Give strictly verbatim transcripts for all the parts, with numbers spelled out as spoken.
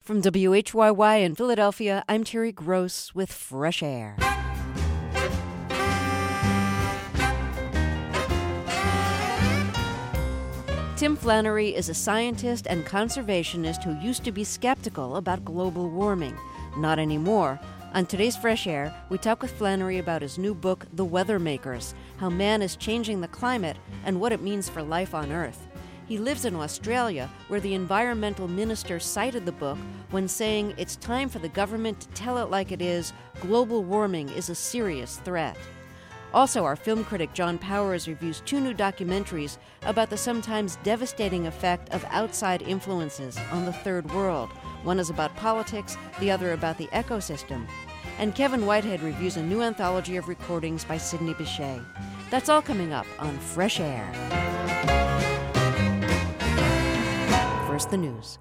From W H Y Y in Philadelphia, I'm Terry Gross with Fresh Air. Tim Flannery is a scientist and conservationist who used to be skeptical about global warming. Not anymore. On today's Fresh Air, we talk with Flannery about his new book, The Weather Makers, How Man is Changing the Climate and What It Means for Life on Earth. He lives in Australia, where the environmental minister cited the book when saying it's time for the government to tell it like it is, global warming is a serious threat. Also, our film critic John Powers reviews two new documentaries about the sometimes devastating effect of outside influences on the third world. One is about politics, the other about the ecosystem. And Kevin Whitehead reviews a new anthology of recordings by Sidney Bechet. That's all coming up on Fresh Air. First, the news.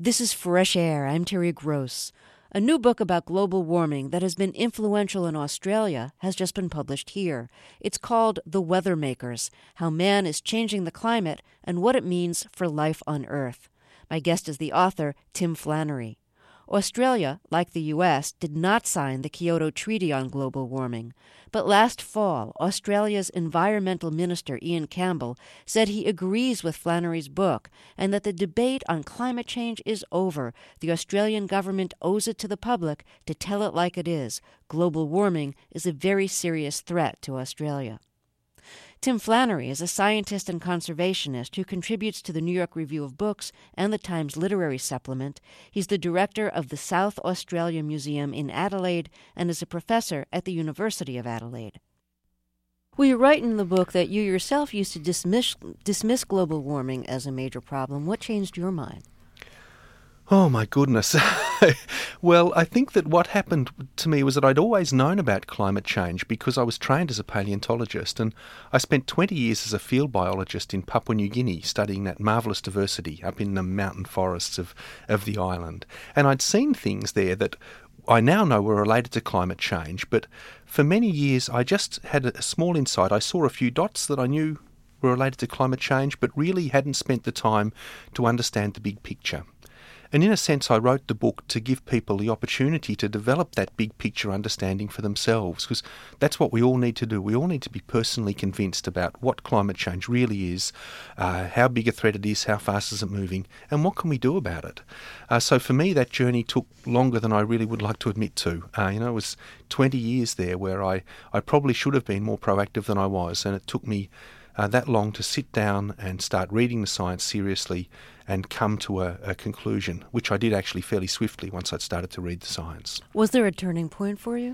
This is Fresh Air. I'm Terry Gross. A new book about global warming that has been influential in Australia has just been published here. It's called The Weather Makers: How Man is Changing the Climate and What It Means for Life on Earth. My guest is the author, Tim Flannery. Australia, like the U S, did not sign the Kyoto Treaty on global warming. But last fall, Australia's Environmental Minister Ian Campbell said he agrees with Flannery's book and that the debate on climate change is over. The Australian government owes it to the public to tell it like it is. Global warming is a very serious threat to Australia. Tim Flannery is a scientist and conservationist who contributes to the New York Review of Books and the Times Literary Supplement. He's the director of the South Australia Museum in Adelaide and is a professor at the University of Adelaide. Well, you write in the book that you yourself used to dismiss, dismiss global warming as a major problem. What changed your mind? Oh, my goodness. Well, I think that what happened to me was that I'd always known about climate change because I was trained as a paleontologist, and I spent twenty years as a field biologist in Papua New Guinea studying that marvellous diversity up in the mountain forests of, of the island. And I'd seen things there that I now know were related to climate change, but for many years I just had a small insight. I saw a few dots that I knew were related to climate change, but really hadn't spent the time to understand the big picture. And in a sense, I wrote the book to give people the opportunity to develop that big picture understanding for themselves, because that's what we all need to do. We all need to be personally convinced about what climate change really is, uh, how big a threat it is, how fast is it moving, and what can we do about it. Uh, so for me, that journey took longer than I really would like to admit to. Uh, you know, it was twenty years there where I, I probably should have been more proactive than I was, and it took me Uh, that long to sit down and start reading the science seriously and come to a, a conclusion, which I did actually fairly swiftly once I'd started to read the science. Was there a turning point for you?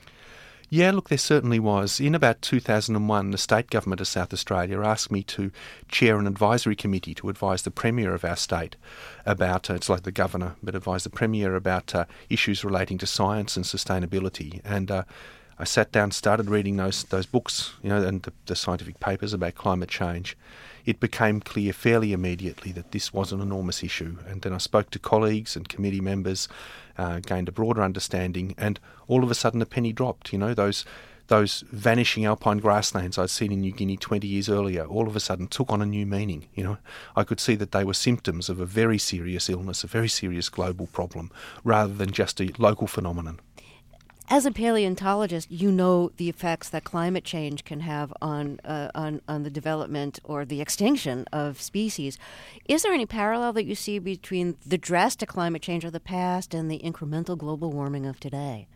Yeah, look, there certainly was. In about two thousand one, the state government of South Australia asked me to chair an advisory committee to advise the Premier of our state about, uh, it's like the Governor, but advise the Premier about uh, issues relating to science and sustainability. And uh, I sat down, started reading those those books, you know, and the, the scientific papers about climate change. It became clear fairly immediately that this was an enormous issue. And then I spoke to colleagues and committee members, uh, gained a broader understanding, and all of a sudden a penny dropped. You know, those those vanishing alpine grasslands I'd seen in New Guinea twenty years earlier all of a sudden took on a new meaning. You know, I could see that they were symptoms of a very serious illness, a very serious global problem, rather than just a local phenomenon. As a paleontologist, you know the effects that climate change can have on, uh, on on the development or the extinction of species. Is there any parallel that you see between the drastic climate change of the past and the incremental global warming of today?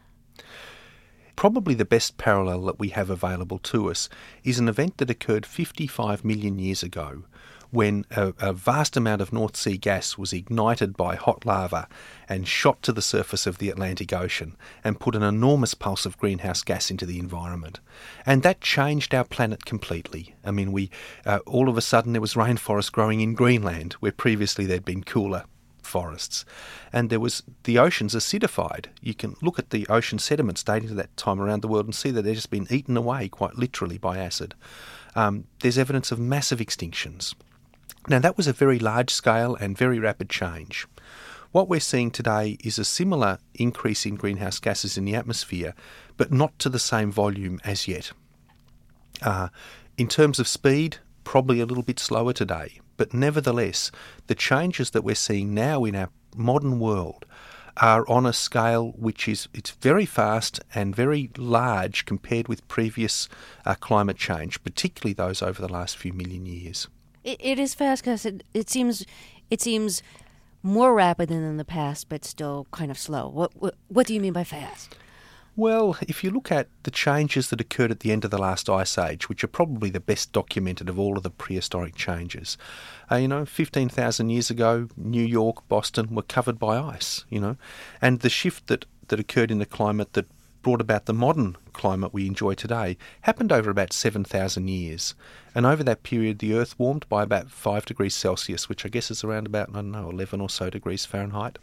Probably the best parallel that we have available to us is an event that occurred fifty-five million years ago, when a, a vast amount of North Sea gas was ignited by hot lava and shot to the surface of the Atlantic Ocean and put an enormous pulse of greenhouse gas into the environment. And that changed our planet completely. I mean, we uh, all of a sudden there was rainforest growing in Greenland, where previously there'd been cooler forests. And there was, the oceans acidified. You can look at the ocean sediments dating to that time around the world and see that they've just been eaten away quite literally by acid. Um, there's evidence of massive extinctions. Now, that was a very large scale and very rapid change. What we're seeing today is a similar increase in greenhouse gases in the atmosphere, but not to the same volume as yet. Uh, in terms of speed, probably a little bit slower today, but nevertheless, the changes that we're seeing now in our modern world are on a scale which is it's very fast and very large compared with previous uh, climate change, particularly those over the last few million years. It, it is fast because it, it seems it seems more rapid than in the past, but still kind of slow. What what, what do you mean by fast? Well, if you look at the changes that occurred at the end of the last ice age, which are probably the best documented of all of the prehistoric changes, uh, you know, fifteen thousand years ago, New York, Boston were covered by ice, you know, and the shift that, that occurred in the climate that brought about the modern climate we enjoy today happened over about seven thousand years. And over that period, the Earth warmed by about five degrees Celsius, which I guess is around about, I don't know, eleven or so degrees Fahrenheit.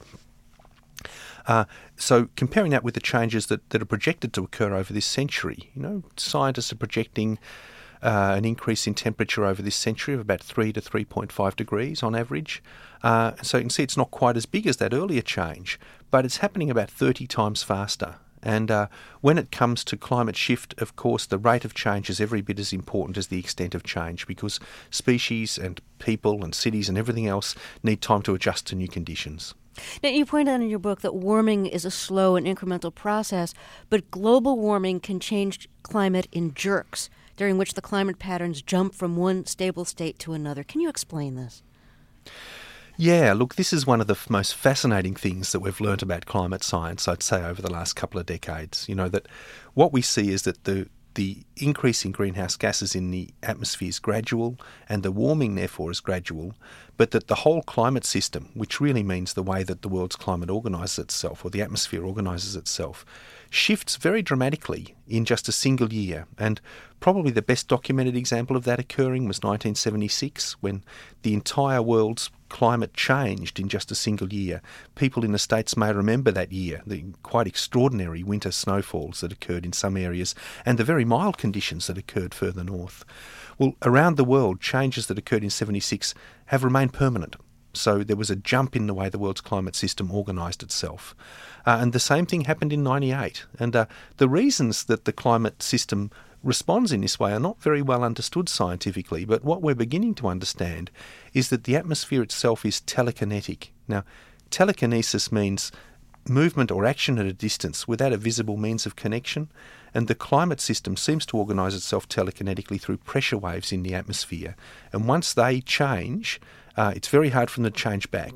Uh, so comparing that with the changes that, that are projected to occur over this century, you know, scientists are projecting uh, an increase in temperature over this century of about three to three point five degrees on average. Uh, so you can see it's not quite as big as that earlier change, but it's happening about thirty times faster. And uh, when it comes to climate shift, of course, the rate of change is every bit as important as the extent of change, because species and people and cities and everything else need time to adjust to new conditions. Now, you point out in your book that warming is a slow and incremental process, but global warming can change climate in jerks, during which the climate patterns jump from one stable state to another. Can you explain this? Yeah, look, this is one of the f- most fascinating things that we've learnt about climate science, I'd say, over the last couple of decades. You know, that what we see is that the the increase in greenhouse gases in the atmosphere is gradual, and the warming, therefore, is gradual, but that the whole climate system, which really means the way that the world's climate organises itself, or the atmosphere organises itself, shifts very dramatically in just a single year. And probably the best documented example of that occurring was nineteen seventy-six, when the entire world's climate changed in just a single year. People in the States may remember that year, the quite extraordinary winter snowfalls that occurred in some areas and the very mild conditions that occurred further north. Well, around the world, changes that occurred in seventy-six have remained permanent. So there was a jump in the way the world's climate system organised itself. Uh, and the same thing happened in ninety-eight. And uh, the reasons that the climate system responds in this way are not very well understood scientifically, but what we're beginning to understand is that the atmosphere itself is telekinetic. Now, telekinesis means movement or action at a distance without a visible means of connection, and the climate system seems to organise itself telekinetically through pressure waves in the atmosphere. And once they change, uh, it's very hard for them to change back.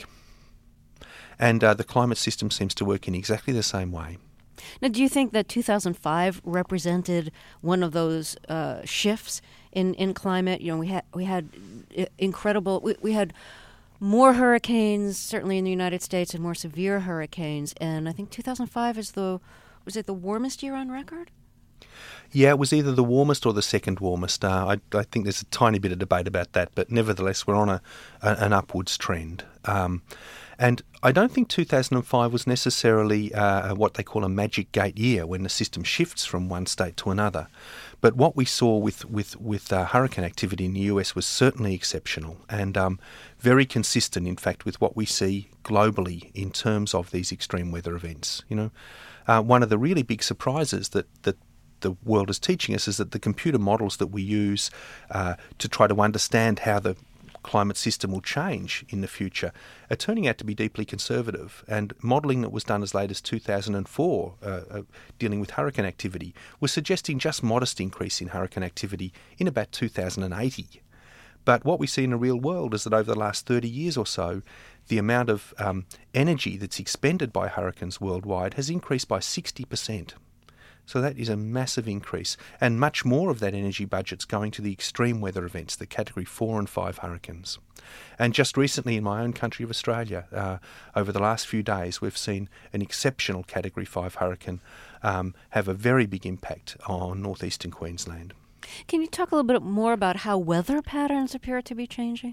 And uh, the climate system seems to work in exactly the same way. Now, do you think that two thousand five represented one of those uh, shifts in, in climate? You know, we had we had incredible we, we had more hurricanes, certainly in the United States, and more severe hurricanes. And I think two thousand five is the was it the warmest year on record? Yeah, it was either the warmest or the second warmest. Uh, I, I think there's a tiny bit of debate about that, but nevertheless, we're on a, a an upwards trend. Um, And I don't think two thousand five was necessarily uh, what they call a magic gate year, when the system shifts from one state to another. But what we saw with with with uh, hurricane activity in the U S was certainly exceptional and um, very consistent, in fact, with what we see globally in terms of these extreme weather events. You know, uh, one of the really big surprises that that the world is teaching us is that the computer models that we use uh, to try to understand how the climate system will change in the future are turning out to be deeply conservative. And modelling that was done as late as two thousand four, uh, uh, dealing with hurricane activity, was suggesting just modest increase in hurricane activity in about two thousand eighty. But what we see in the real world is that over the last thirty years or so, the amount of um, energy that's expended by hurricanes worldwide has increased by sixty percent. So that is a massive increase, and much more of that energy budget's going to the extreme weather events, the Category four and five hurricanes. And just recently in my own country of Australia, uh, over the last few days, we've seen an exceptional Category five hurricane um, have a very big impact on northeastern Queensland. Can you talk a little bit more about how weather patterns appear to be changing?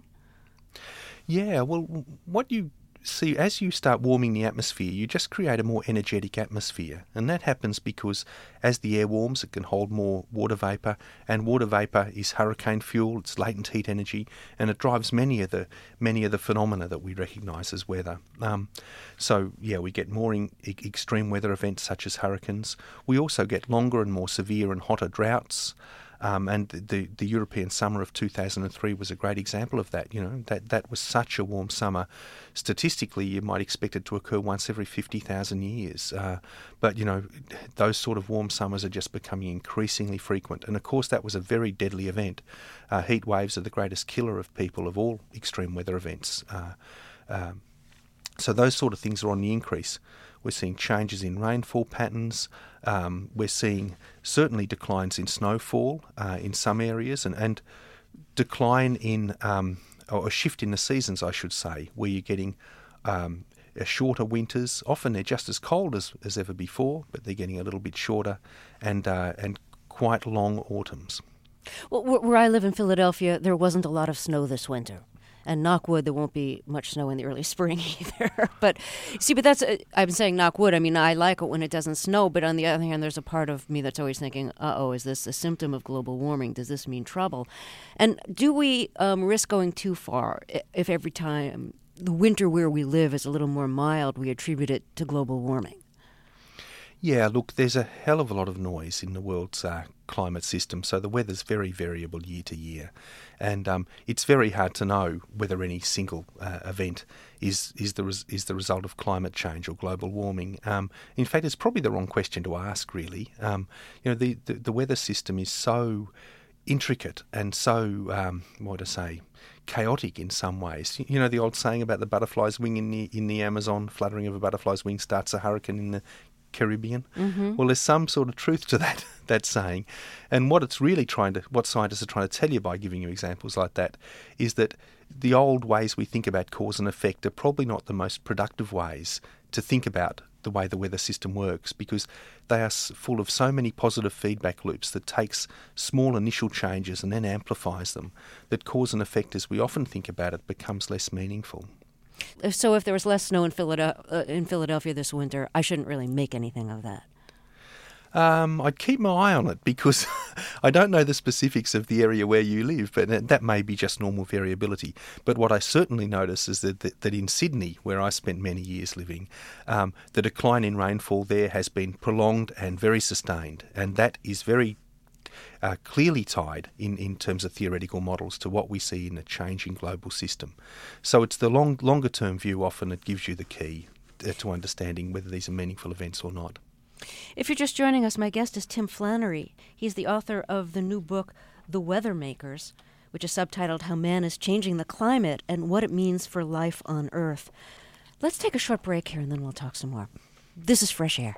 Yeah, well, what you see, as you start warming the atmosphere, you just create a more energetic atmosphere. And that happens because as the air warms, it can hold more water vapour, and water vapour is hurricane fuel, it's latent heat energy, and it drives many of the many of the phenomena that we recognise as weather. Um, so, yeah, we get more in, e- extreme weather events such as hurricanes. We also get longer and more severe and hotter droughts. Um, and the the European summer of two thousand three was a great example of that. You know, that that was such a warm summer. Statistically, you might expect it to occur once every fifty thousand years. Uh, but, you know, those sort of warm summers are just becoming increasingly frequent. And, of course, that was a very deadly event. Uh, heat waves are the greatest killer of people of all extreme weather events. Uh, um, so those sort of things are on the increase. We're seeing changes in rainfall patterns. Um, we're seeing certainly declines in snowfall uh, in some areas, and, and decline in, um, or a shift in the seasons, I should say, where you're getting um, shorter winters. Often they're just as cold as, as ever before, but they're getting a little bit shorter, and uh, and quite long autumns. Well, where I live in Philadelphia, there wasn't a lot of snow this winter. And knock wood, there won't be much snow in the early spring either. But see, but that's, uh, I'm saying knock wood. I mean, I like it when it doesn't snow, but on the other hand, there's a part of me that's always thinking, uh-oh, is this a symptom of global warming? Does this mean trouble? And do we um, risk going too far if every time the winter where we live is a little more mild, we attribute it to global warming? Yeah, look, there's a hell of a lot of noise in the world's uh, climate system, so the weather's very variable year to year. And um, it's very hard to know whether any single uh, event is is the res- is the result of climate change or global warming. Um, in fact, it's probably the wrong question to ask, really. Um, you know, the, the, the weather system is so intricate and so, um, what to say, chaotic in some ways. You know, the old saying about the butterfly's wing in the in the Amazon, fluttering of a butterfly's wing starts a hurricane in the Caribbean. Mm-hmm. Well, there's some sort of truth to that that saying, and what it's really trying to, what scientists are trying to tell you by giving you examples like that, is that the old ways we think about cause and effect are probably not the most productive ways to think about the way the weather system works, because they are full of so many positive feedback loops that takes small initial changes and then amplifies them, that cause and effect, as we often think about it, becomes less meaningful. So if there was less snow in Philadelphia, uh, in Philadelphia this winter, I shouldn't really make anything of that. Um, I'd keep my eye on it, because I don't know the specifics of the area where you live, but that may be just normal variability. But what I certainly notice is that, that, that in Sydney, where I spent many years living, um, the decline in rainfall there has been prolonged and very sustained, and that is very Uh, clearly tied in, in terms of theoretical models to what we see in a changing global system. So it's the long, longer term view often that gives you the key uh, to understanding whether these are meaningful events or not. If you're just joining us, my guest is Tim Flannery. He's the author of the new book, The Weather Makers, which is subtitled How Man is Changing the Climate and What It Means for Life on Earth. Let's take a short break here and then we'll talk some more. This is Fresh Air.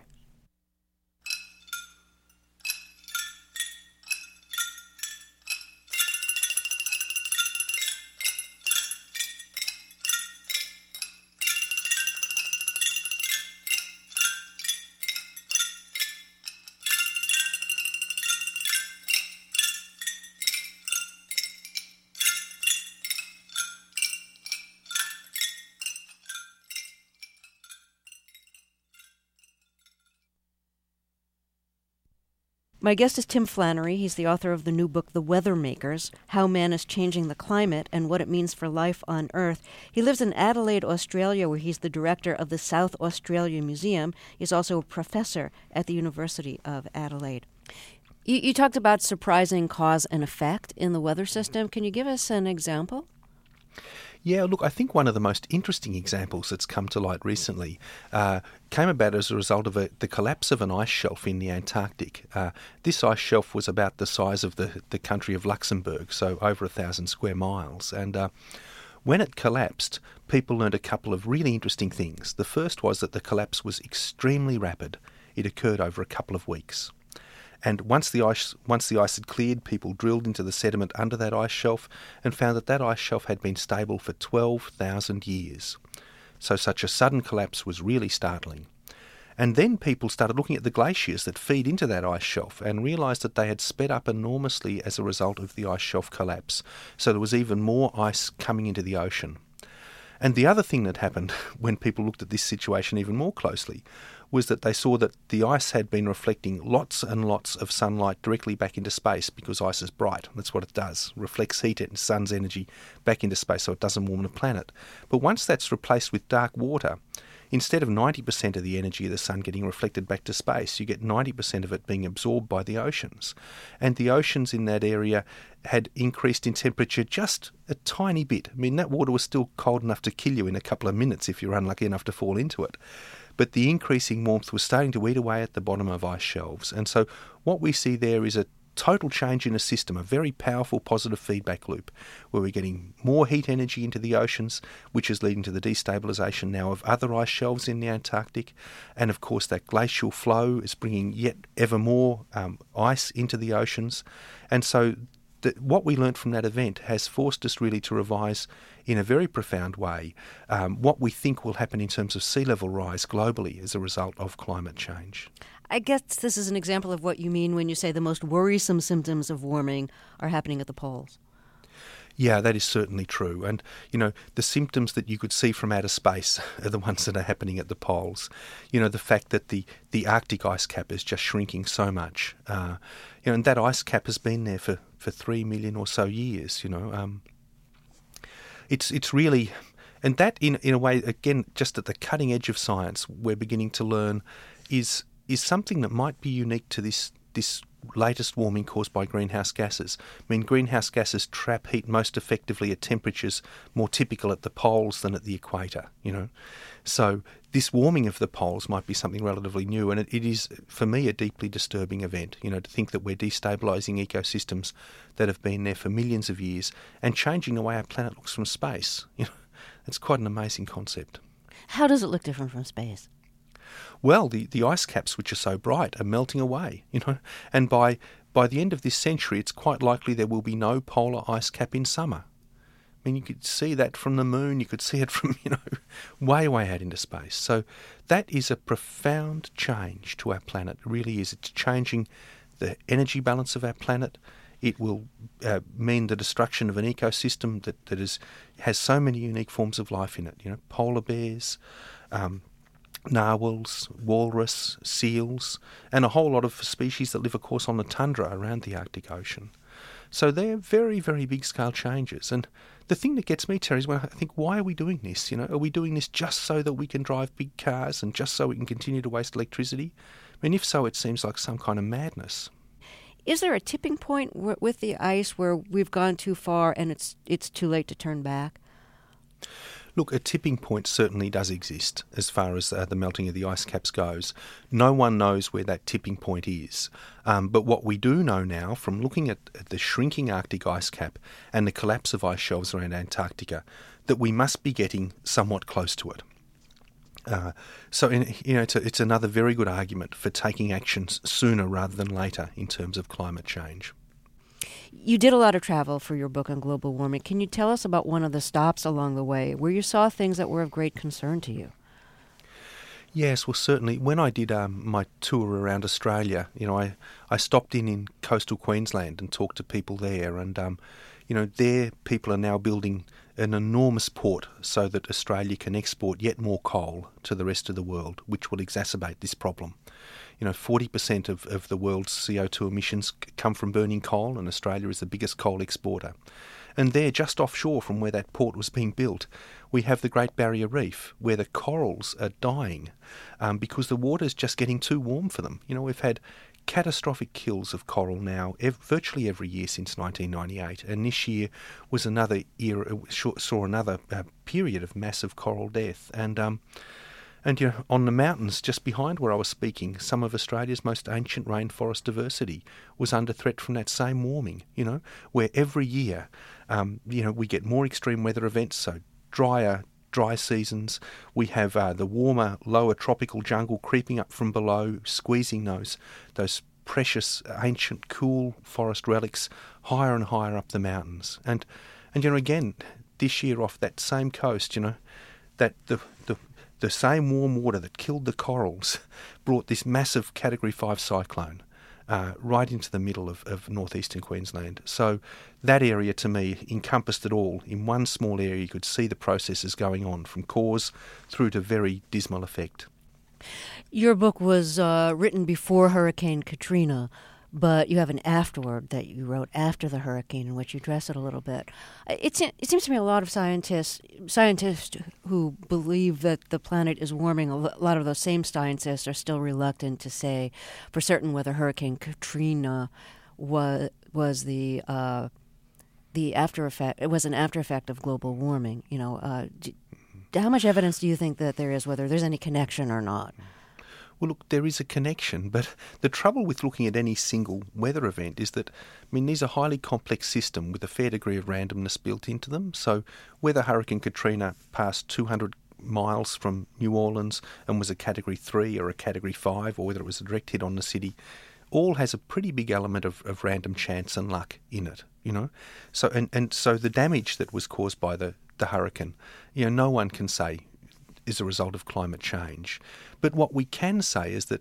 My guest is Tim Flannery. He's the author of the new book, The Weather Makers, How Man is Changing the Climate and What It Means for Life on Earth. He lives in Adelaide, Australia, where he's the director of the South Australia Museum. He's also a professor at the University of Adelaide. You, you talked about surprising cause and effect in the weather system. Can you give us an example? Yeah, look, I think one of the most interesting examples that's come to light recently uh, came about as a result of a, the collapse of an ice shelf in the Antarctic. Uh, this ice shelf was about the size of the, the country of Luxembourg, so over a thousand square miles. And uh, when it collapsed, people learned a couple of really interesting things. The first was that the collapse was extremely rapid. It occurred over a couple of weeks. And once the ice once the ice had cleared, people drilled into the sediment under that ice shelf and found that that ice shelf had been stable for twelve thousand years. So such a sudden collapse was really startling. And then people started looking at the glaciers that feed into that ice shelf and realised that they had sped up enormously as a result of the ice shelf collapse. So there was even more ice coming into the ocean. And the other thing that happened when people looked at this situation even more closely was that they saw that the ice had been reflecting lots and lots of sunlight directly back into space, because ice is bright. That's what it does. Reflects heat and sun's energy back into space so it doesn't warm the planet. But once that's replaced with dark water, instead of ninety percent of the energy of the sun getting reflected back to space, you get ninety percent of it being absorbed by the oceans. And the oceans in that area had increased in temperature just a tiny bit. I mean, that water was still cold enough to kill you in a couple of minutes if you're unlucky enough to fall into it. But the increasing warmth was starting to eat away at the bottom of ice shelves. And so what we see there is a total change in a system, a very powerful positive feedback loop, where we're getting more heat energy into the oceans, which is leading to the destabilisation now of other ice shelves in the Antarctic. And of course that glacial flow is bringing yet ever more um, ice into the oceans. And so the, what we learnt from that event has forced us really to revise in a very profound way um, what we think will happen in terms of sea level rise globally as a result of climate change. I guess this is an example of what you mean when you say the most worrisome symptoms of warming are happening at the poles. Yeah, that is certainly true. And, you know, the symptoms that you could see from outer space are the ones that are happening at the poles. You know, the fact that the, the Arctic ice cap is just shrinking so much. Uh, you know, and that ice cap has been there for, for three million or so years, you know. Um, it's it's really... And that, in in a way, again, just at the cutting edge of science, we're beginning to learn is is something that might be unique to this this latest warming caused by greenhouse gases. I mean, greenhouse gases trap heat most effectively at temperatures more typical at the poles than at the equator, you know. So this warming of the poles might be something relatively new, and it, it is, for me, a deeply disturbing event, you know, to think that we're destabilising ecosystems that have been there for millions of years and changing the way our planet looks from space. You know, it's quite an amazing concept. How does it look different from space? Well, the, the ice caps, which are so bright, are melting away, you know, and by by the end of this century, it's quite likely there will be no polar ice cap in summer. I mean, you could see that from the moon, you could see it from, you know, way, way out into space. So that is a profound change to our planet. It really is. It's changing the energy balance of our planet. It will uh, mean the destruction of an ecosystem that, that is has so many unique forms of life in it, you know, polar bears, um, narwhals, walrus, seals, and a whole lot of species that live, of course, on the tundra around the Arctic Ocean. So they're very, very big-scale changes. And the thing that gets me, Terry, is when I think, why are we doing this? You know, are we doing this just so that we can drive big cars and just so we can continue to waste electricity? I mean, if so, it seems like some kind of madness. Is there a tipping point w- with the ice where we've gone too far and it's it's too late to turn back? Look, a tipping point certainly does exist as far as uh, the melting of the ice caps goes. No one knows where that tipping point is. Um, but what we do know now from looking at, at the shrinking Arctic ice cap and the collapse of ice shelves around Antarctica, that we must be getting somewhat close to it. Uh, so, in, you know, it's, a, it's another very good argument for taking actions sooner rather than later in terms of climate change. You did a lot of travel for your book on global warming. Can you tell us about one of the stops along the way where you saw things that were of great concern to you? Yes, well, certainly. When I did um, my tour around Australia, you know, I, I stopped in in coastal Queensland and talked to people there. And, um, you know, there people are now building an enormous port so that Australia can export yet more coal to the rest of the world, which will exacerbate this problem. You know, forty percent of, of the world's C O two emissions come from burning coal, and Australia is the biggest coal exporter. And there, just offshore from where that port was being built, we have the Great Barrier Reef, where the corals are dying um, because the water's just getting too warm for them. You know, we've had catastrophic kills of coral now ev- virtually every year since nineteen ninety-eight, and this year was another era, saw another uh, period of massive coral death. And um, And you know, on the mountains just behind where I was speaking, some of Australia's most ancient rainforest diversity was under threat from that same warming, you know, where every year, um, you know, we get more extreme weather events, so drier, dry seasons. We have uh, the warmer, lower tropical jungle creeping up from below, squeezing those, those precious, ancient, cool forest relics higher and higher up the mountains. And, and you know, again, this year off that same coast, you know, that the the The same warm water that killed the corals brought this massive Category five cyclone uh, right into the middle of, of northeastern Queensland. So that area, to me, encompassed it all. In one small area, you could see the processes going on from cause through to very dismal effect. Your book was uh, written before Hurricane Katrina, but you have an afterword that you wrote after the hurricane in which you address it a little bit. It's, it seems to me a lot of scientists, scientists who believe that the planet is warming, a lot of those same scientists are still reluctant to say for certain whether Hurricane Katrina was was the uh, the after effect. It was an after effect of global warming. You know, uh, do, how much evidence do you think that there is, whether there's any connection or not? Well, look, there is a connection, but the trouble with looking at any single weather event is that, I mean, these are a highly complex system with a fair degree of randomness built into them. So whether Hurricane Katrina passed two hundred miles from New Orleans and was a Category three or a Category five, or whether it was a direct hit on the city, all has a pretty big element of, of random chance and luck in it, you know. So and, and so the damage that was caused by the, the hurricane, you know, no one can say is a result of climate change. But what we can say is that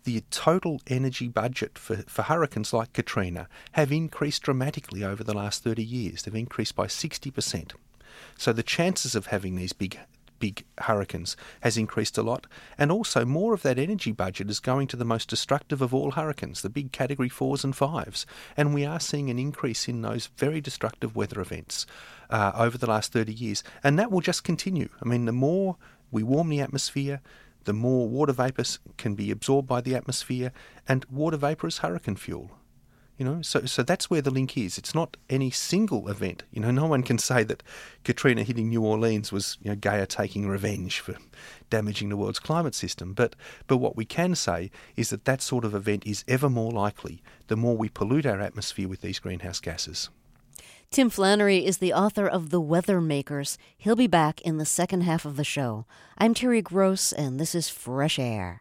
the total energy budget for, for hurricanes like Katrina have increased dramatically over the last thirty years. They've increased by sixty percent. So the chances of having these big big hurricanes has increased a lot, and also more of that energy budget is going to the most destructive of all hurricanes, the big category fours and fives, and we are seeing an increase in those very destructive weather events uh, over the last thirty years, and that will just continue. I mean, the more we warm the atmosphere, the more water vapours can be absorbed by the atmosphere, and water vapour is hurricane fuel. You know, so so that's where the link is. It's not any single event. You know, no one can say that Katrina hitting New Orleans was, you know, Gaia taking revenge for damaging the world's climate system. But but what we can say is that that sort of event is ever more likely the more we pollute our atmosphere with these greenhouse gases. Tim Flannery is the author of The Weather Makers. He'll be back in the second half of the show. I'm Terry Gross, and this is Fresh Air.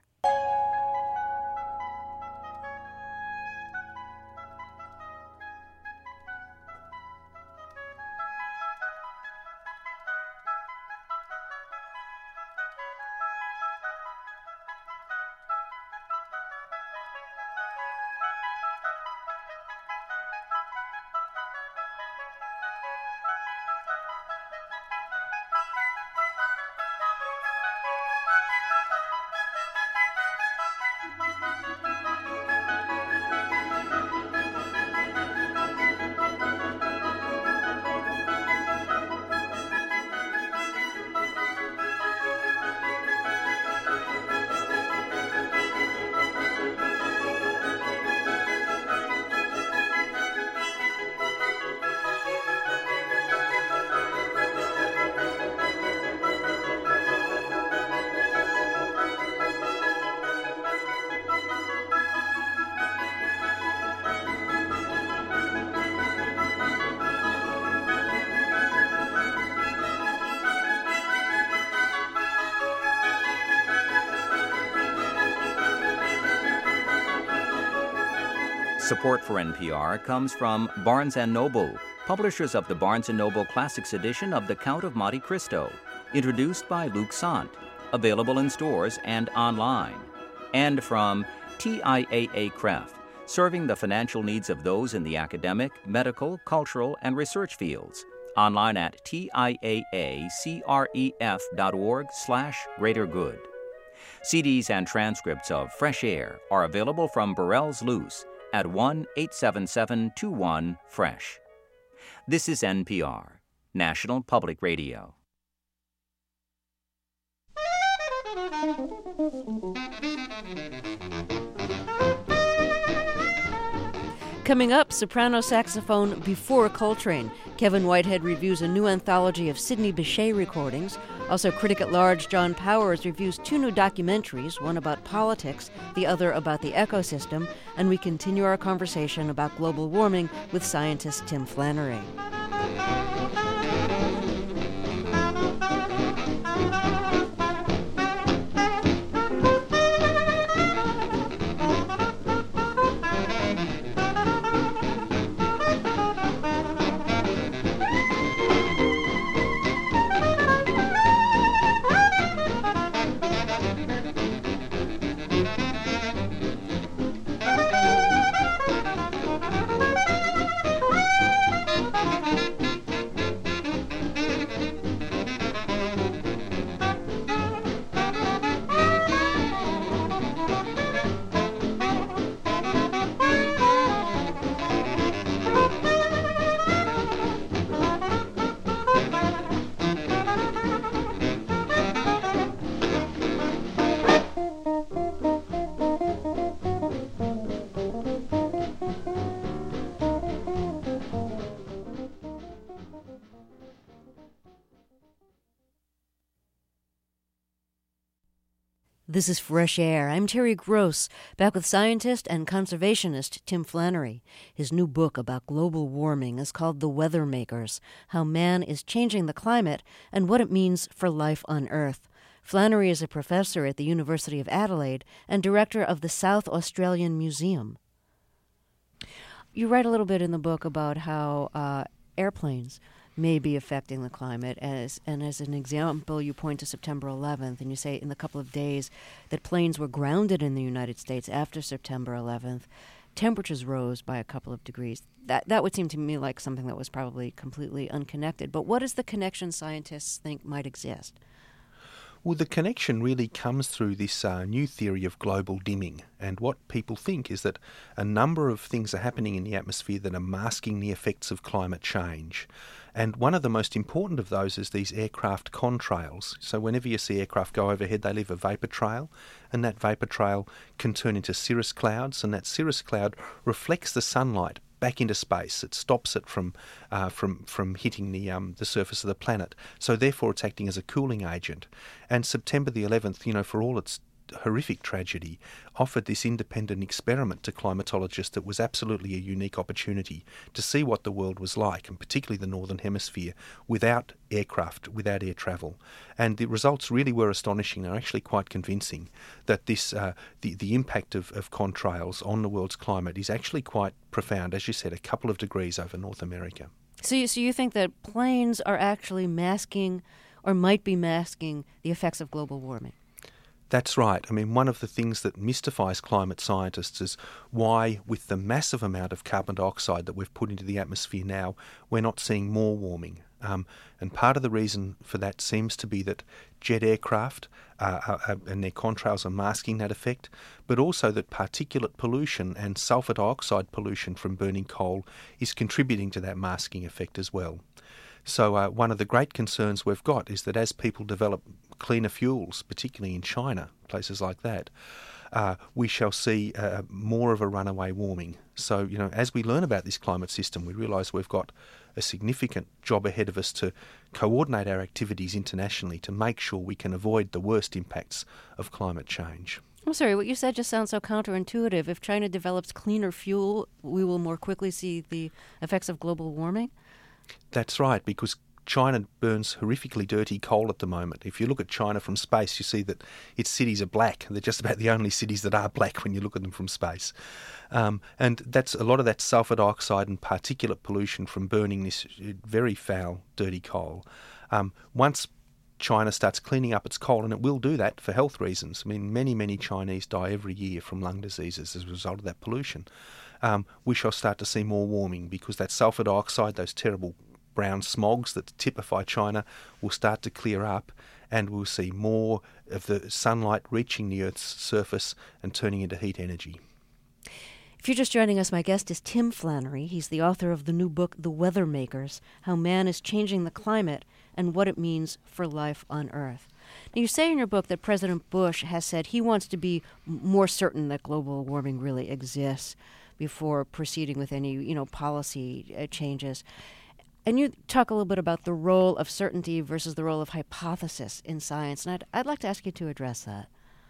Support for N P R comes from Barnes and Noble, publishers of the Barnes and Noble Classics edition of The Count of Monte Cristo, introduced by Luc Sant, available in stores and online. And from T I A A C R E F, serving the financial needs of those in the academic, medical, cultural, and research fields. Online at T I A A C R E F dot org slash greater good. C Ds and transcripts of Fresh Air are available from Burrell's Loose at one eight seven seven two one FRESH. This is N P R, National Public Radio. Coming up, soprano saxophone Before Coltrane. Kevin Whitehead reviews a new anthology of Sidney Bechet recordings. Also, critic at large John Powers reviews two new documentaries, one about politics, the other about the ecosystem, and we continue our conversation about global warming with scientist Tim Flannery. This is Fresh Air. I'm Terry Gross, back with scientist and conservationist Tim Flannery. His new book about global warming is called The Weather Makers, How Man is Changing the Climate and What It Means for Life on Earth. Flannery is a professor at the University of Adelaide and director of the South Australian Museum. You write a little bit in the book about how uh, airplanes may be affecting the climate. As and as an example, you point to September eleventh, and you say in the couple of days that planes were grounded in the United States after September eleventh, temperatures rose by a couple of degrees. That that would seem to me like something that was probably completely unconnected. But what is the connection scientists think might exist? Well, the connection really comes through this uh, new theory of global dimming. And what people think is that a number of things are happening in the atmosphere that are masking the effects of climate change. And one of the most important of those is these aircraft contrails. So whenever you see aircraft go overhead, they leave a vapour trail, and that vapour trail can turn into cirrus clouds, and that cirrus cloud reflects the sunlight back into space. It stops it from uh, from from hitting the um, the surface of the planet. So therefore, it's acting as a cooling agent. And September the eleventh, you know, for all its horrific tragedy, offered this independent experiment to climatologists that was absolutely a unique opportunity to see what the world was like, and particularly the Northern Hemisphere, without aircraft, without air travel. And the results really were astonishing. They're actually quite convincing that this uh, the, the impact of, of contrails on the world's climate is actually quite profound. As you said, a couple of degrees over North America. So you, so you think that planes are actually masking, or might be masking, the effects of global warming? That's right. I mean, one of the things that mystifies climate scientists is why, with the massive amount of carbon dioxide that we've put into the atmosphere now, we're not seeing more warming. Um, and part of the reason for that seems to be that jet aircraft uh, are, and their contrails are masking that effect, but also that particulate pollution and sulphur dioxide pollution from burning coal is contributing to that masking effect as well. So uh, one of the great concerns we've got is that as people develop cleaner fuels, particularly in China, places like that, uh, we shall see uh, more of a runaway warming. So, you know, as we learn about this climate system, we realise we've got a significant job ahead of us to coordinate our activities internationally to make sure we can avoid the worst impacts of climate change. I'm sorry, what you said just sounds so counterintuitive. If China develops cleaner fuel, we will more quickly see the effects of global warming? That's right, because China burns horrifically dirty coal at the moment. If you look at China from space, you see that its cities are black. They're just about the only cities that are black when you look at them from space. Um, and that's a lot of that sulphur dioxide and particulate pollution from burning this very foul, dirty coal. Um, once China starts cleaning up its coal, and it will do that for health reasons. I mean, many, many Chinese die every year from lung diseases as a result of that pollution. Um, we shall start to see more warming because that sulphur dioxide, those terrible brown smogs that typify China, will start to clear up, and we'll see more of the sunlight reaching the Earth's surface and turning into heat energy. If you're just joining us, my guest is Tim Flannery. He's the author of the new book, The Weather Makers: How Man is Changing the Climate and What It Means for Life on Earth. Now, you say in your book that President Bush has said he wants to be more certain that global warming really exists before proceeding with any, you know, policy uh, changes. And you talk a little bit about the role of certainty versus the role of hypothesis in science, and I'd, I'd like to ask you to address that.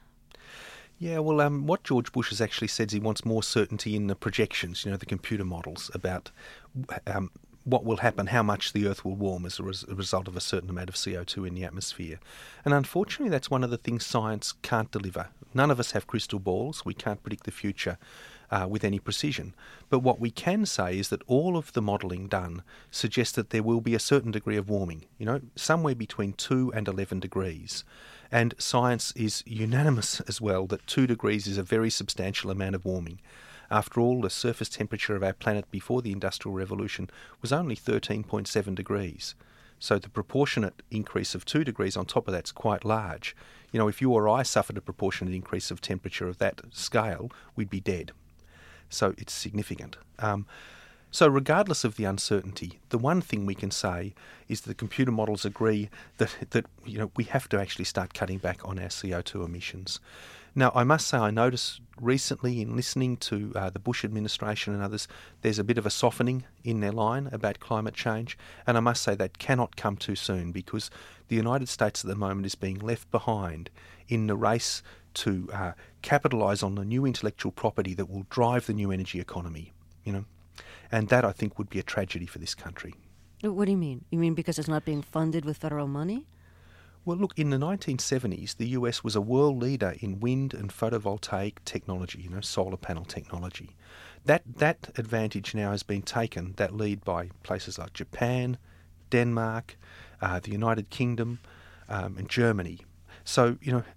Yeah, well, um, what George Bush has actually said is he wants more certainty in the projections, you know, the computer models about um, what will happen, how much the Earth will warm as a, res- a result of a certain amount of C O two in the atmosphere. And unfortunately, that's one of the things science can't deliver. None of us have crystal balls. We can't predict the future uh, with any precision. But what we can say is that all of the modelling done suggests that there will be a certain degree of warming, you know, somewhere between two and eleven degrees. And science is unanimous as well that two degrees is a very substantial amount of warming. After all, the surface temperature of our planet before the Industrial Revolution was only thirteen point seven degrees. So the proportionate increase of two degrees on top of that's quite large. You know, if you or I suffered a proportionate increase of temperature of that scale, we'd be dead. So it's significant. Um, So regardless of the uncertainty, the one thing we can say is that the computer models agree that, that you know, we have to actually start cutting back on our C O two emissions. Now, I must say I noticed recently in listening to uh, the Bush administration and others, there's a bit of a softening in their line about climate change, and I must say that cannot come too soon because the United States at the moment is being left behind in the race to uh, capitalise on the new intellectual property that will drive the new energy economy, you know. And that, I think, would be a tragedy for this country. What do you mean? You mean because it's not being funded with federal money? Well, look, in the nineteen seventies, the U S was a world leader in wind and photovoltaic technology, you know, solar panel technology. That that advantage now has been taken, that lead, by places like Japan, Denmark, uh, the United Kingdom, um, and Germany. So, you know,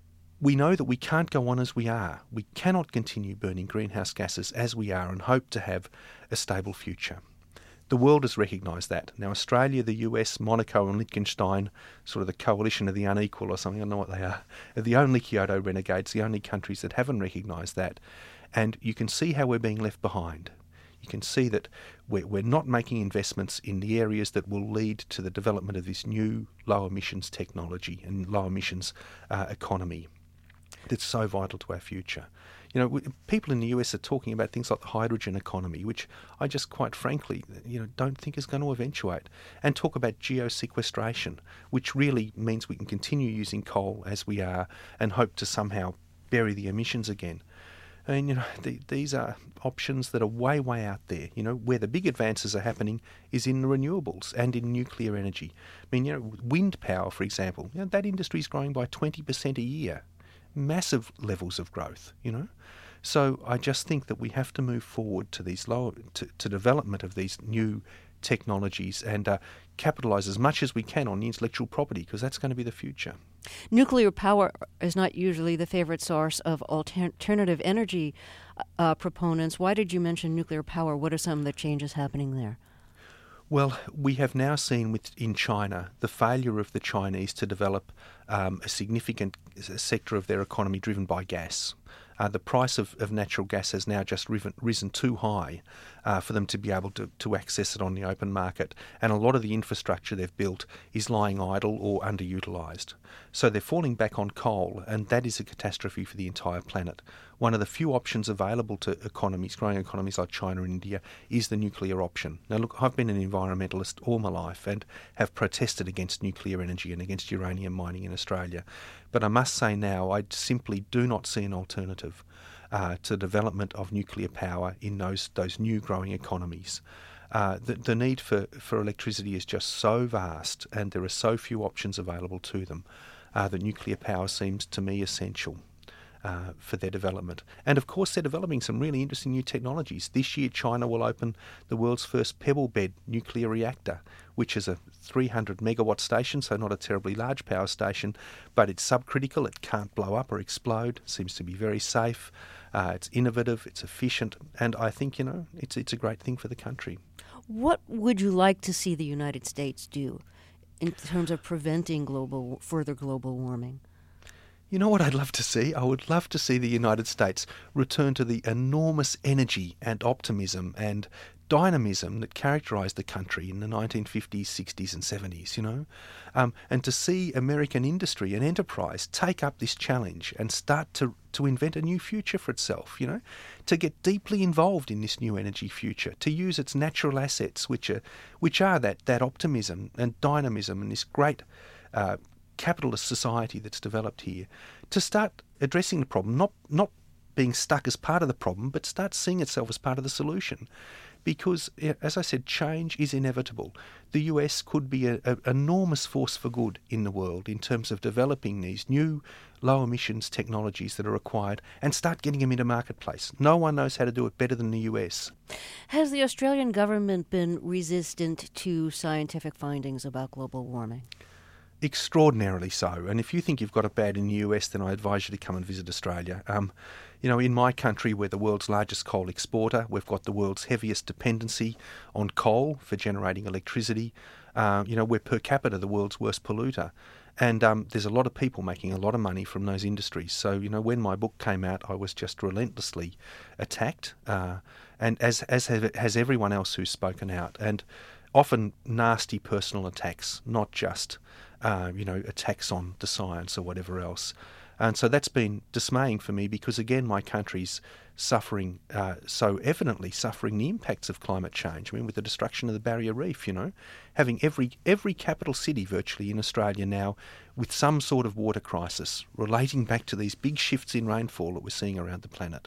we know that we can't go on as we are. We cannot continue burning greenhouse gases as we are and hope to have a stable future. The world has recognised that. Now, Australia, the U S, Monaco and Liechtenstein, sort of the coalition of the unequal or something, I don't know what they are, are the only Kyoto renegades, the only countries that haven't recognised that. And you can see how we're being left behind. You can see that we're, we're not making investments in the areas that will lead to the development of this new low emissions technology and low emissions uh, economy that's so vital to our future. You know, people in the U S are talking about things like the hydrogen economy, which I just quite frankly, you know, don't think is going to eventuate, and talk about geosequestration, which really means we can continue using coal as we are and hope to somehow bury the emissions again. And, you know, the, these are options that are way, way out there. You know, where the big advances are happening is in the renewables and in nuclear energy. I mean, you know, wind power, for example, you know, that industry is growing by twenty percent a year. Massive levels of growth, you know. So I just think that we have to move forward to these lower, to, to development of these new technologies and uh, capitalise as much as we can on the intellectual property, because that's going to be the future. Nuclear power is not usually the favorite source of alter- alternative energy uh, proponents. Why did you mention nuclear power? What are some of the changes happening there? Well, we have now seen with in China the failure of the Chinese to develop um, a significant sector of their economy driven by gas. Uh, the price of, of natural gas has now just risen, risen too high uh, for them to be able to, to access it on the open market. And a lot of the infrastructure they've built is lying idle or underutilised. So they're falling back on coal, and that is a catastrophe for the entire planet. One of the few options available to economies, growing economies like China and India, is the nuclear option. Now look, I've been an environmentalist all my life and have protested against nuclear energy and against uranium mining in Australia. But I must say now, I simply do not see an alternative uh, to development of nuclear power in those those new growing economies. Uh, the, the need for, for electricity is just so vast, and there are so few options available to them, uh, that nuclear power seems to me essential uh, for their development. And of course, they're developing some really interesting new technologies. This year, China will open the world's first pebble bed nuclear reactor, which is a three hundred megawatt station, so not a terribly large power station, but it's subcritical, it can't blow up or explode, seems to be very safe, uh, it's innovative, it's efficient, and I think, you know, it's it's a great thing for the country. What would you like to see the United States do in terms of preventing global further global warming? You know what I'd love to see? I would love to see the United States return to the enormous energy and optimism and dynamism that characterised the country in the nineteen fifties, sixties and seventies, you know, um, and to see American industry and enterprise take up this challenge and start to, to invent a new future for itself, you know, to get deeply involved in this new energy future, to use its natural assets, which are which are that, that optimism and dynamism and this great uh, capitalist society that's developed here, to start addressing the problem, not not being stuck as part of the problem, but start seeing itself as part of the solution. Because, as I said, change is inevitable. The U S could be an enormous force for good in the world in terms of developing these new low emissions technologies that are required and start getting them into marketplace. No one knows how to do it better than the U S. Has the Australian government been resistant to scientific findings about global warming? Extraordinarily so. And if you think you've got it bad in the U S, then I advise you to come and visit Australia. Um, you know, in my country, we're the world's largest coal exporter. We've got the world's heaviest dependency on coal for generating electricity. Uh, you know, we're per capita the world's worst polluter. And um, there's a lot of people making a lot of money from those industries. So, you know, when my book came out, I was just relentlessly attacked, uh, and as, as has everyone else who's spoken out. And often nasty personal attacks, not just Uh, you know, attacks on the science or whatever else. And so that's been dismaying for me because, again, my country's suffering, uh, so evidently suffering the impacts of climate change. I mean, with the destruction of the Barrier Reef, you know, having every every capital city virtually in Australia now with some sort of water crisis relating back to these big shifts in rainfall that we're seeing around the planet.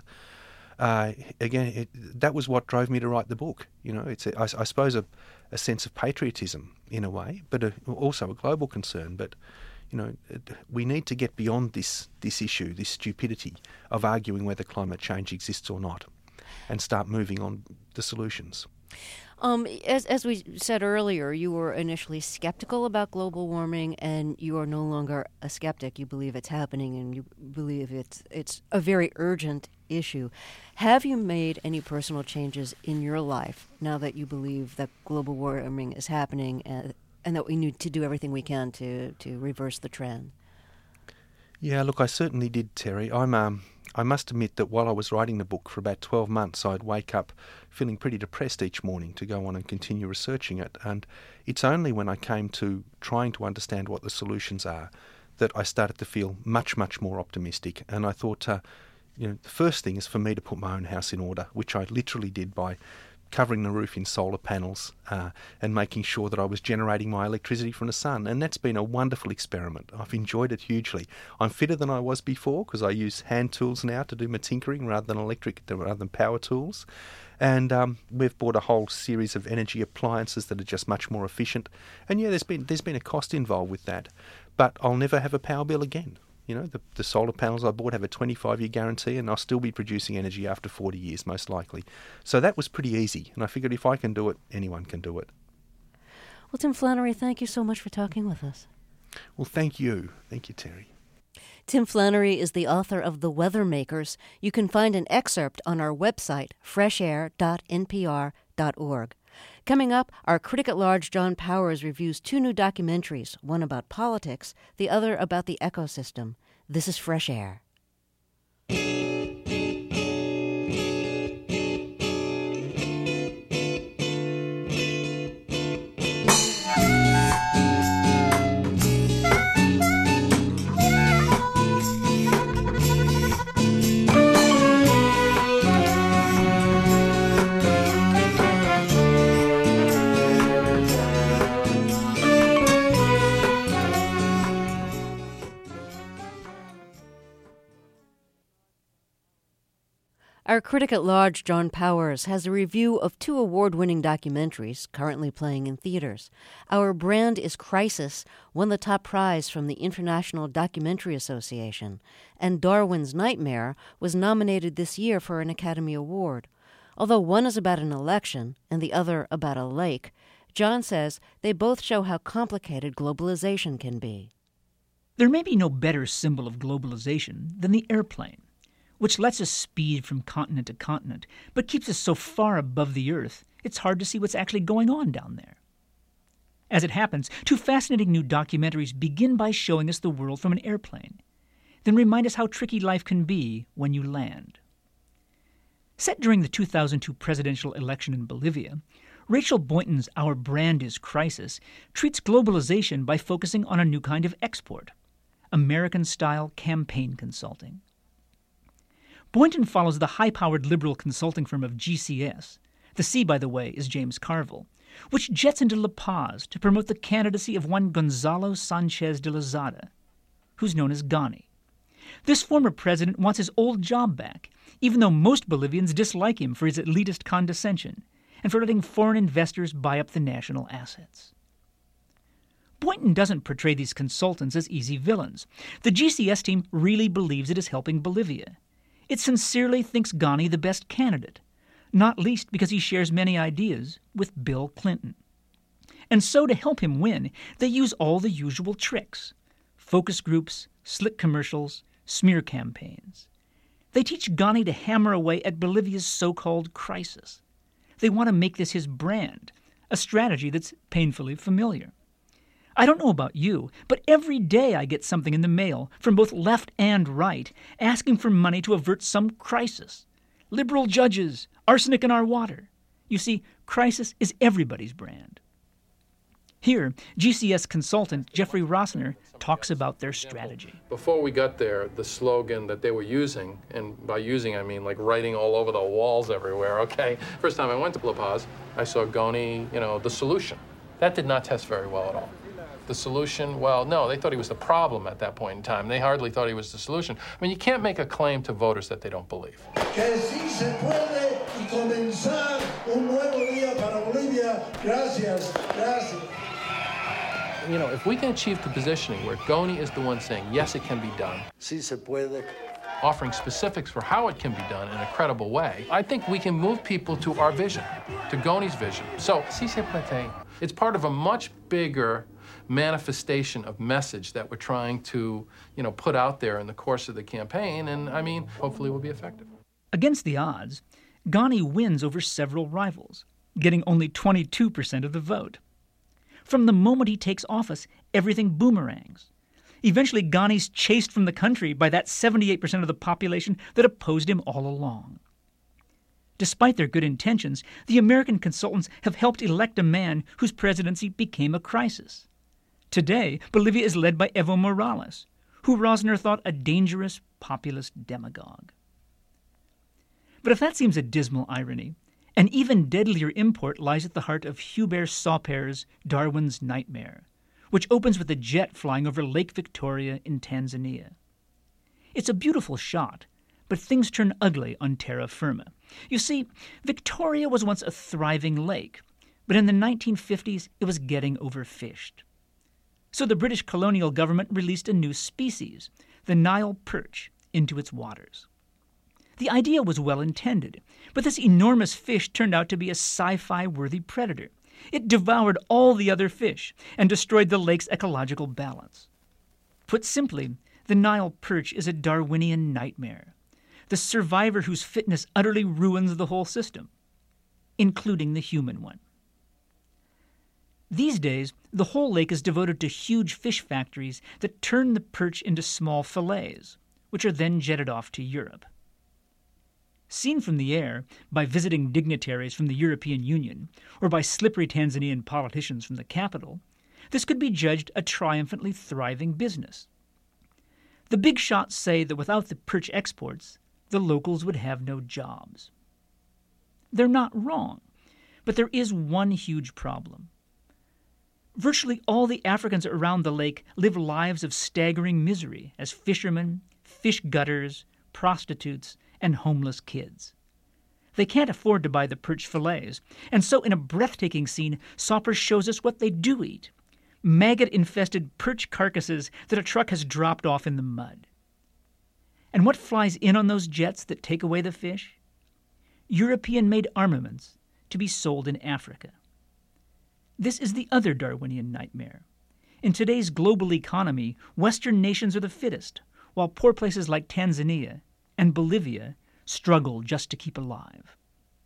Uh, again, it, that was what drove me to write the book. You know, it's a, I, I suppose a, a sense of patriotism in a way, but a, also a global concern. But you know, it, we need to get beyond this this issue, this stupidity of arguing whether climate change exists or not, and start moving on the solutions. Um, as, as we said earlier, you were initially skeptical about global warming, and you are no longer a skeptic. You believe it's happening, and you believe it's it's a very urgent issue. Have you made any personal changes in your life now that you believe that global warming is happening and, and that we need to do everything we can to, to reverse the trend? Yeah, look, I certainly did, Terry. I'm um, I must admit that while I was writing the book for about twelve months, I'd wake up feeling pretty depressed each morning to go on and continue researching it. And it's only when I came to trying to understand what the solutions are that I started to feel much, much more optimistic. And I thought, uh, you know, the first thing is for me to put my own house in order, which I literally did by covering the roof in solar panels uh, and making sure that I was generating my electricity from the sun. And that's been a wonderful experiment. I've enjoyed it hugely. I'm fitter than I was before because I use hand tools now to do my tinkering rather than electric, rather than power tools. And um, we've bought a whole series of energy appliances that are just much more efficient. And yeah, there's been there's been a cost involved with that, but I'll never have a power bill again. You know, the, the solar panels I bought have a twenty-five year guarantee, and I'll still be producing energy after forty years, most likely. So that was pretty easy, and I figured if I can do it, anyone can do it. Well, Tim Flannery, thank you so much for talking with us. Well, thank you. Thank you, Terry. Tim Flannery is the author of The Weather Makers. You can find an excerpt on our website, fresh air dot n p r dot org. Coming up, our critic at large John Powers reviews two new documentaries, one about politics, the other about the ecosystem. This is Fresh Air. Our critic at large, John Powers, has a review of two award-winning documentaries currently playing in theaters. Our Brand is Crisis won the top prize from the International Documentary Association, and Darwin's Nightmare was nominated this year for an Academy Award. Although one is about an election and the other about a lake, John says they both show how complicated globalization can be. There may be no better symbol of globalization than the airplane, which lets us speed from continent to continent, but keeps us so far above the Earth, it's hard to see what's actually going on down there. As it happens, two fascinating new documentaries begin by showing us the world from an airplane, then remind us how tricky life can be when you land. Set during the two thousand two presidential election in Bolivia, Rachel Boynton's Our Brand is Crisis treats globalization by focusing on a new kind of export, American-style campaign consulting. Boynton follows the high-powered liberal consulting firm of G C S. The C, by the way, is James Carville, which jets into La Paz to promote the candidacy of one Gonzalo Sanchez de Lozada, who's known as Ghani. This former president wants his old job back, even though most Bolivians dislike him for his elitist condescension and for letting foreign investors buy up the national assets. Boynton doesn't portray these consultants as easy villains. The G C S team really believes it is helping Bolivia. It sincerely thinks Ghani the best candidate, not least because he shares many ideas with Bill Clinton. And so to help him win, they use all the usual tricks: focus groups, slick commercials, smear campaigns. They teach Ghani to hammer away at Bolivia's so-called crisis. They want to make this his brand, a strategy that's painfully familiar. I don't know about you, but every day I get something in the mail from both left and right asking for money to avert some crisis. Liberal judges, arsenic in our water. You see, crisis is everybody's brand. Here, G C S consultant Jeffrey Rossner talks about their strategy. Before we got there, the slogan that they were using, and by using I mean like writing all over the walls everywhere, okay? First time I went to La Paz, I saw Ghani, you know, the solution. That did not test very well at all. The solution, well, no, they thought he was the problem at that point in time. They hardly thought he was the solution. I mean, you can't make a claim to voters that they don't believe. Que sí se puede y comenzar un nuevo día para Bolivia. Gracias, gracias. You know, if we can achieve the positioning where Ghani is the one saying, yes, it can be done. Sí se puede offering specifics for how it can be done in a credible way, I think we can move people to our vision, to Ghoni's vision. So, Si Se Puede, it's part of a much bigger manifestation of message that we're trying to, you know, put out there in the course of the campaign, and I mean, hopefully will be effective. Against the odds, Ghani wins over several rivals, getting only twenty-two percent of the vote. From the moment he takes office, everything boomerangs. Eventually, Ghani's chased from the country by that seventy-eight percent of the population that opposed him all along. Despite their good intentions, the American consultants have helped elect a man whose presidency became a crisis. Today, Bolivia is led by Evo Morales, who Rosner thought a dangerous populist demagogue. But if that seems a dismal irony, an even deadlier import lies at the heart of Hubert Sauper's Darwin's Nightmare, which opens with a jet flying over Lake Victoria in Tanzania. It's a beautiful shot, but things turn ugly on terra firma. You see, Victoria was once a thriving lake, but in the nineteen fifties it was getting overfished. So the British colonial government released a new species, the Nile perch, into its waters. The idea was well intended, but this enormous fish turned out to be a sci-fi worthy predator. It devoured all the other fish and destroyed the lake's ecological balance. Put simply, the Nile perch is a Darwinian nightmare, the survivor whose fitness utterly ruins the whole system, including the human one. These days, the whole lake is devoted to huge fish factories that turn the perch into small fillets, which are then jetted off to Europe. Seen from the air by visiting dignitaries from the European Union or by slippery Tanzanian politicians from the capital, this could be judged a triumphantly thriving business. The big shots say that without the perch exports, the locals would have no jobs. They're not wrong, but there is one huge problem. Virtually all the Africans around the lake live lives of staggering misery as fishermen, fish gutters, prostitutes, and homeless kids. They can't afford to buy the perch fillets, and so in a breathtaking scene, Sauper shows us what they do eat: maggot-infested perch carcasses that a truck has dropped off in the mud. And what flies in on those jets that take away the fish? European-made armaments to be sold in Africa. This is the other Darwinian nightmare. In today's global economy, Western nations are the fittest, while poor places like Tanzania and Bolivia struggle just to keep alive.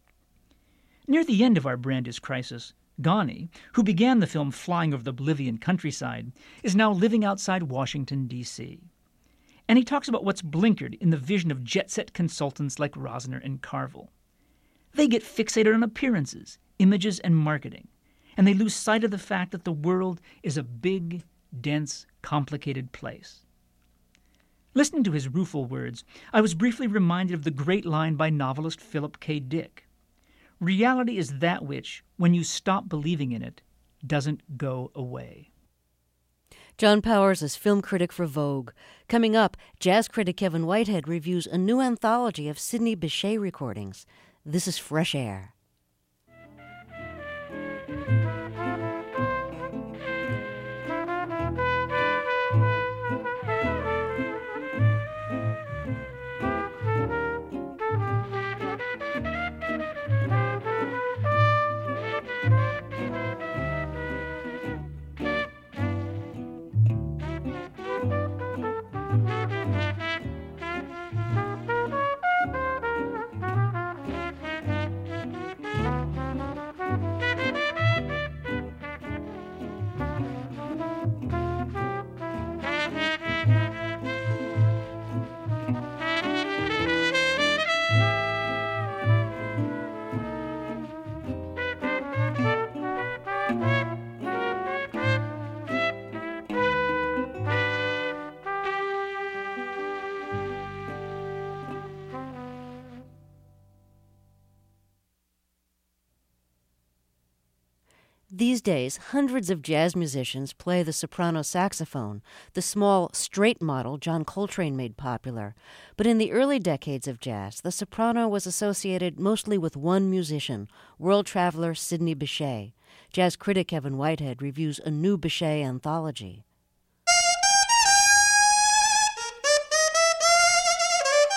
Near the end of our Brandis crisis, Ghani, who began the film flying over the Bolivian countryside, is now living outside Washington, D C And he talks about what's blinkered in the vision of jet-set consultants like Rosner and Carville. They get fixated on appearances, images, and marketing, and they lose sight of the fact that the world is a big, dense, complicated place. Listening to his rueful words, I was briefly reminded of the great line by novelist Philip K. Dick. Reality is that which, when you stop believing in it, doesn't go away. John Powers is film critic for Vogue. Coming up, jazz critic Kevin Whitehead reviews a new anthology of Sidney Bechet recordings. This is Fresh Air. These days, hundreds of jazz musicians play the soprano saxophone, the small, straight model John Coltrane made popular. But in the early decades of jazz, the soprano was associated mostly with one musician, world traveler Sidney Bechet. Jazz critic Kevin Whitehead reviews a new Bechet anthology.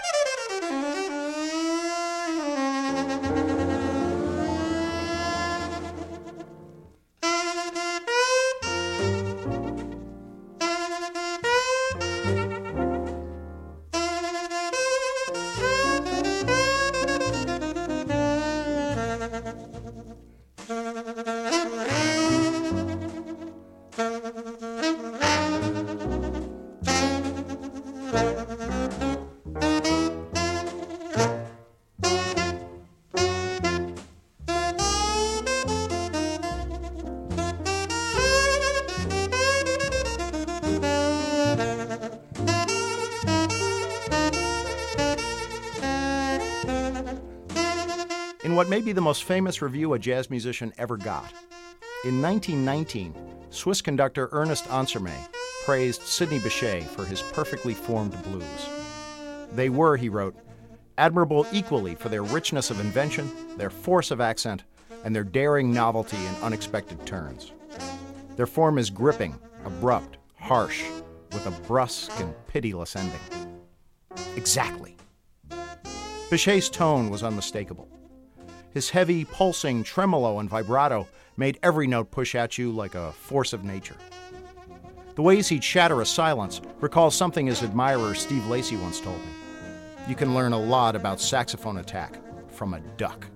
in what may be the most famous review a jazz musician ever got. In nineteen nineteen, Swiss conductor Ernest Ansermet praised Sidney Bechet for his perfectly formed blues. They were, he wrote, admirable equally for their richness of invention, their force of accent, and their daring novelty and unexpected turns. Their form is gripping, abrupt, harsh, with a brusque and pitiless ending. Exactly. Bechet's tone was unmistakable. His heavy, pulsing tremolo and vibrato made every note push at you like a force of nature. The ways he'd shatter a silence recalls something his admirer Steve Lacy once told me. You can learn a lot about saxophone attack from a duck.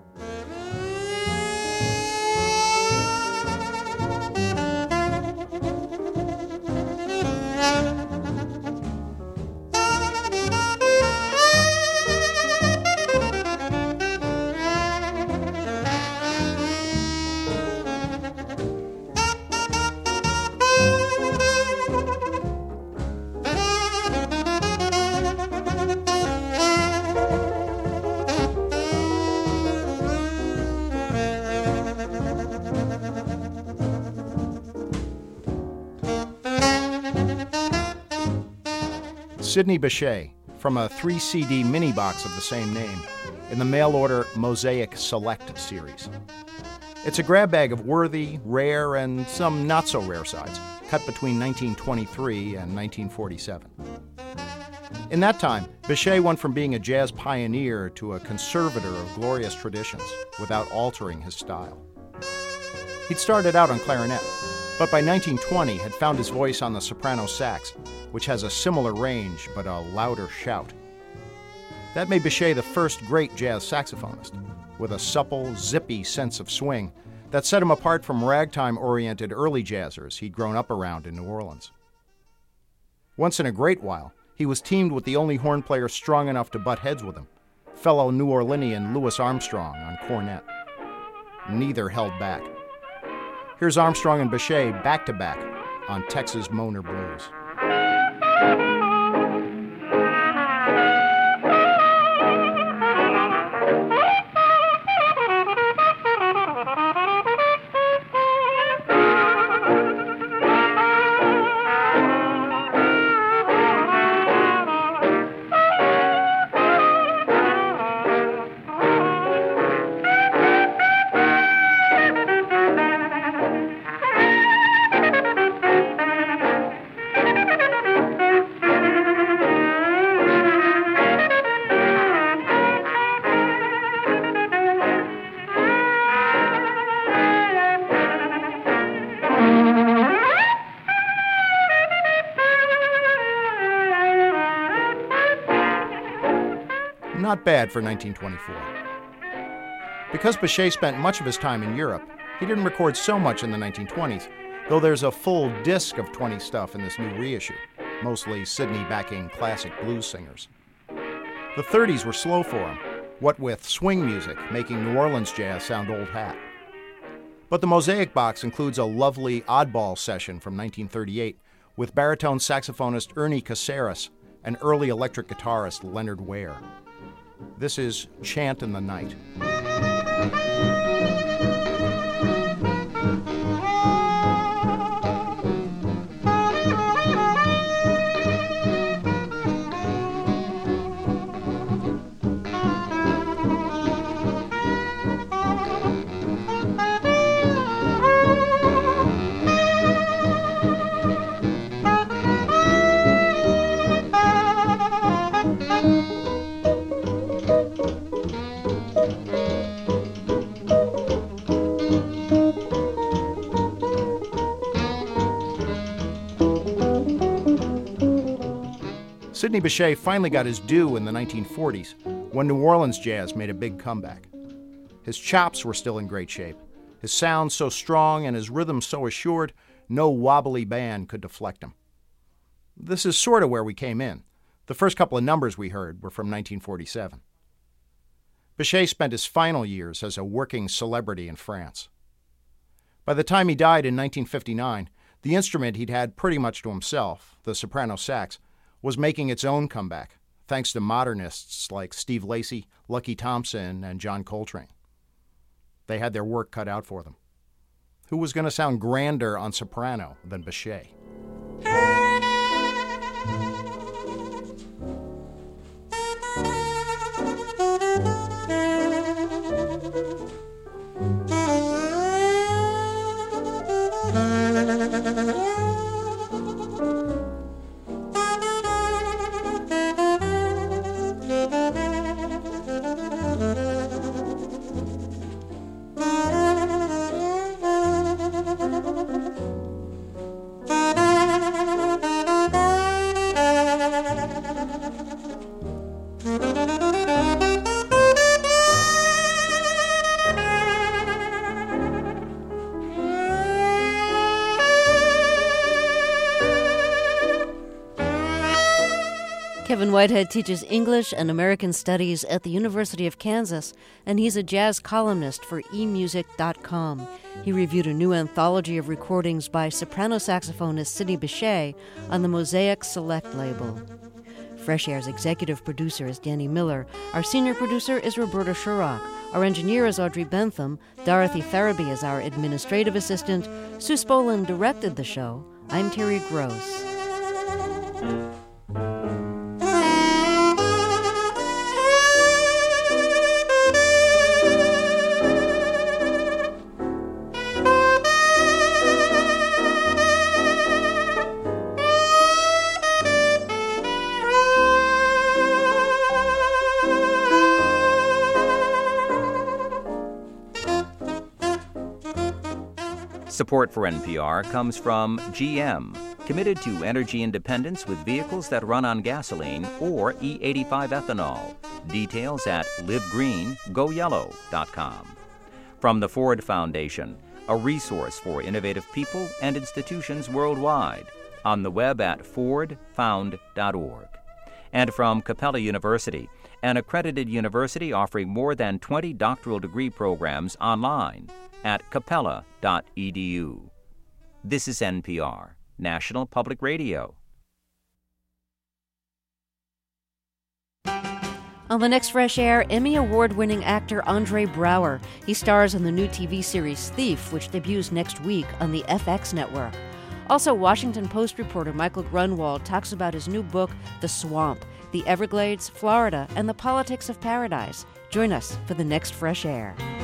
Sidney Bechet, from a three C D mini box of the same name, in the mail-order Mosaic Select series. It's a grab bag of worthy, rare, and some not-so-rare sides, cut between nineteen twenty-three and nineteen forty-seven. In that time, Bechet went from being a jazz pioneer to a conservator of glorious traditions without altering his style. He'd started out on clarinet, but by nineteen twenty had found his voice on the soprano sax, which has a similar range but a louder shout. That made Bechet the first great jazz saxophonist, with a supple, zippy sense of swing that set him apart from ragtime-oriented early jazzers he'd grown up around in New Orleans. Once in a great while, he was teamed with the only horn player strong enough to butt heads with him, fellow New Orleanian Louis Armstrong on cornet. Neither held back. Here's Armstrong and Bechet back-to-back on Texas Moaner Blues. Not bad for nineteen twenty-four. Because Bechet spent much of his time in Europe, he didn't record so much in the nineteen twenties, though there's a full disc of twenty stuff in this new reissue, mostly Sidney backing classic blues singers. The thirties were slow for him, what with swing music making New Orleans jazz sound old hat. But the Mosaic box includes a lovely oddball session from nineteen thirty-eight with baritone saxophonist Ernie Caceres and early electric guitarist Leonard Ware. This is Chant in the Night. Sidney Bechet finally got his due in the nineteen forties, when New Orleans jazz made a big comeback. His chops were still in great shape, his sound so strong and his rhythm so assured, no wobbly band could deflect him. This is sort of where we came in. The first couple of numbers we heard were from nineteen forty-seven. Bechet spent his final years as a working celebrity in France. By the time he died in nineteen fifty-nine, the instrument he'd had pretty much to himself, the soprano sax, was making its own comeback, thanks to modernists like Steve Lacy, Lucky Thompson, and John Coltrane. They had their work cut out for them. Who was going to sound grander on soprano than Bechet? Kevin Whitehead teaches English and American Studies at the University of Kansas, and he's a jazz columnist for e music dot com. He reviewed a new anthology of recordings by soprano saxophonist Sidney Bechet on the Mosaic Select label. Fresh Air's executive producer is Danny Miller. Our senior producer is Roberta Shurrock. Our engineer is Audrey Bentham. Dorothy Farabee is our administrative assistant. Sue Spolin directed the show. I'm Terry Gross. Support for N P R comes from G M, committed to energy independence with vehicles that run on gasoline or E eighty-five ethanol. Details at live green go yellow dot com. From the Ford Foundation, a resource for innovative people and institutions worldwide, on the web at ford found dot org. And from Capella University, an accredited university offering more than twenty doctoral degree programs online at capella dot e d u. This is N P R, National Public Radio. On the next Fresh Air, Emmy Award-winning actor Andre Braugher. He stars in the new T V series Thief, which debuts next week on the F X network. Also, Washington Post reporter Michael Grunwald talks about his new book, The Swamp, the Everglades, Florida, and the Politics of Paradise. Join us for the next Fresh Air.